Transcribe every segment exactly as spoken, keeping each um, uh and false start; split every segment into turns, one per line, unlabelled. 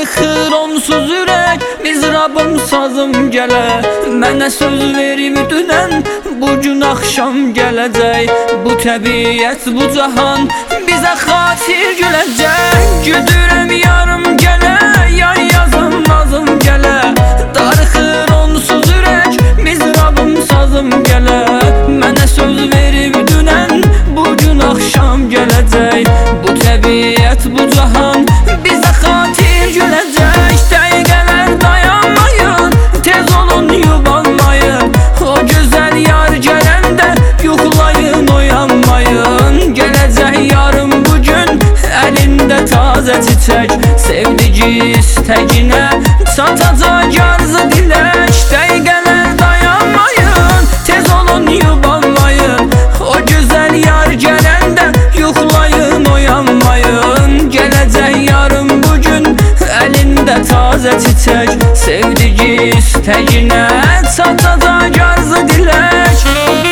Darıxır onsuz ürək, mizrabım sazım gələ. Mənə söz verib dünən, bu gün axşam gələcək. Bu təbiət, bu cahan bizə xatir güləcək. Güdürəm yarım gələ, yay yazım nazım gələ. Darıxır onsuz ürək, mizrabım sazım gələ. Mənə söz verib dünən, bu gün axşam gələcək. Bu təbiət, bu cahan bizə xatir güləcək. Dəqiqələr dayanmayın, tez olun yubanmayın. O gözəl yar gələndə yuxulayın, oyanmayın. Gələcək yarım bugün, əlində tazə çiçək. Sevdici istəginə çatacaq arzu dilək. Dəqiqələr dayanmayın, tez olun yubanmayın. O gözəl yar gələndə yuxulayın, oyanmayın. Gələcək yarım bugün, əlində tazə çiçək. Sevdici istəginə çatacaq arzu dilək.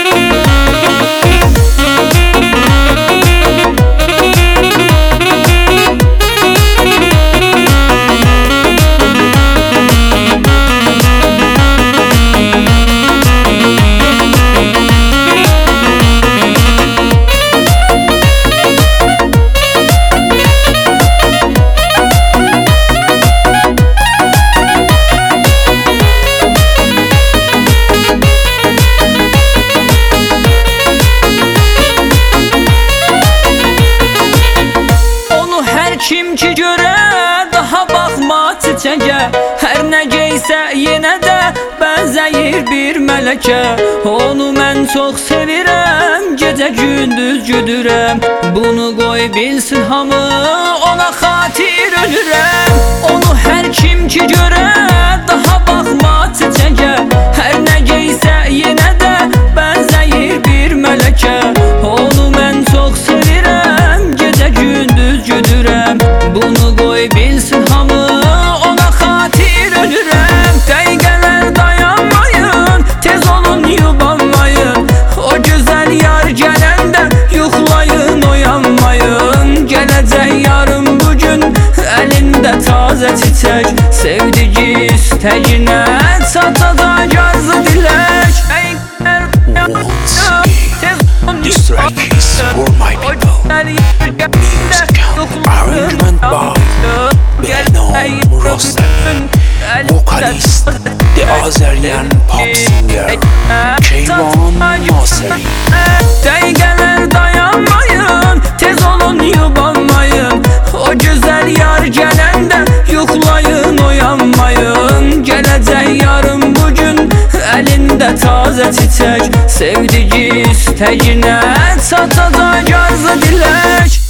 Kim ki görə daha baxma çiçəyə. Hər nə geysə yenə də bənzəyir bir mələkə. Onu mən çox sevirəm, gecə gündüz güdürəm. Bunu qoy bilsin hamı, ona xatir ölürəm. Onu hər kim ki görə daha baxma çiçəyə. Hər nə geysə yenə də bənzəyir bir mələkə. Onu mən çox sevirəm, gecə gündüz güdürəm. Bunu qoy bilsin hamı, ona xatir ölürəm. Dəqiqələr dayanmayın, tez olun yubanmayın. O gözəl yar gələndə yuxulayın, oyanmayın. Gələcək yarım bugün, əlində tazə çiçək. Sevdici istəginə çatacaq arzu dilək.
This track is for my people. Musical arrangement by well-known Rostam, vocalist, the Azerian pop singer Keyvan Maseri.
Dəqiqələr dayanmayın, tez olun yubanmayın. O gözəl yar gələndə yuxulayın, oyanmayın. Gələcək yarım bugün, əlində tazə çiçək. Sevdici istəginə çatacaq arzu dilək.